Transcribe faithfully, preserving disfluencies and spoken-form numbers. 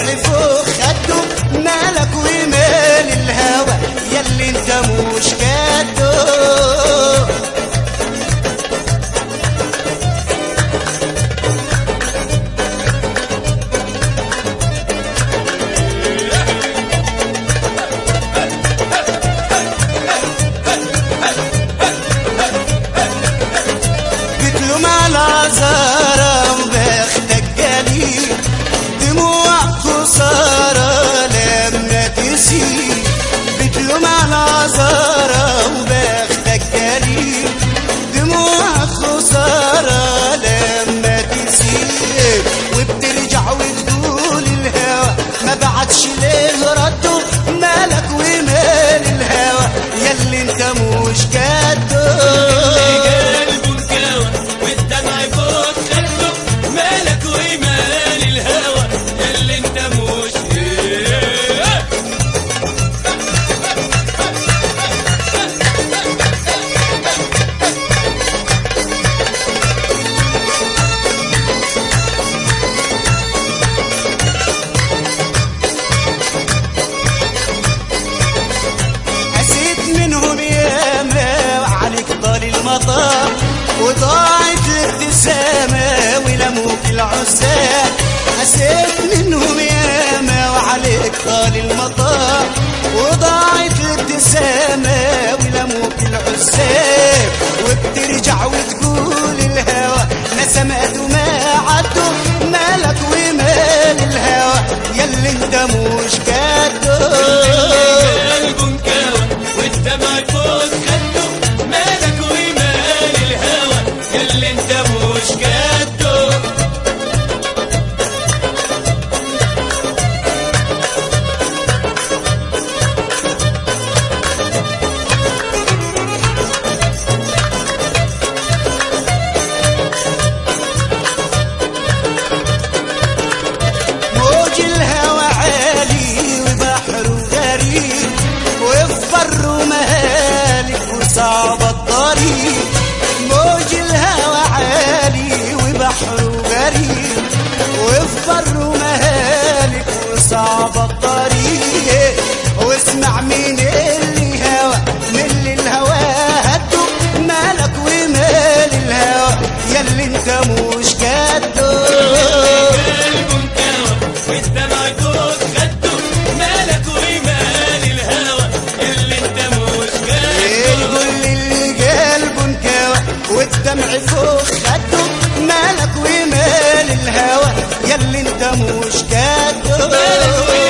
فوق خده، مالك ومال الهوى ياللي انت مش كده. بتلوم على زهرة وبختك جليل، دموع خسارة لما تسيب. بتلوم على زهرة وبختك جليل، دموع خسارة لما تسيب. وبترجع وتقول الهوى ما بعدش ليه رده، مالك ومال الهوى ياللي انت مش كده. وضاعت الابتسامة ولموك العزاب، قسيت منهم ياما وعليك طال المطار. وضاعت الابتسامة ولموك العزاب، وبترجع وتقول الهوى نسمات وما عدوا، مالك ومال الهوى ياللي انت مش كده. صعب الطريق موج الهوى عالي وبحر غريب، وفي بر ومهالك وصعب الطريق. واسمع مين اللي هوى من اللي الهوى هده، مالك ومال الهوى ياللي انت مش كده. والدمع فوق خده، مالك ومال الهوى ياللي انت مش كده.